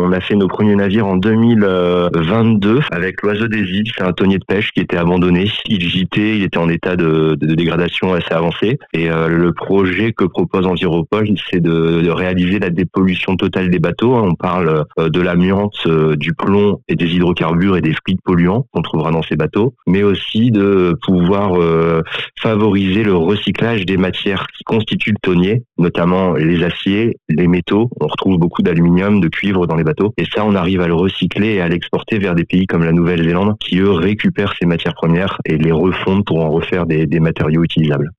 On a fait nos premiers navires en 2022 avec l'Oiseau des îles. C'est un thonier de pêche qui était abandonné. Il gîtait, il était en état de dégradation assez avancée. Et le projet que propose Enviropol, c'est de réaliser la dépollution totale des bateaux. On parle de l'amiante, du plomb et des hydrocarbures et des fluides polluants qu'on trouvera dans ces bateaux, mais aussi de pouvoir favoriser le recyclage des matières qui constituent le thonier, notamment les aciers, les métaux. On retrouve beaucoup d'aluminium, de cuivre dans les bateaux. Et ça, on arrive à le recycler et à l'exporter vers des pays comme la Nouvelle-Zélande qui, eux, récupèrent ces matières premières et les refondent pour en refaire des matériaux utilisables.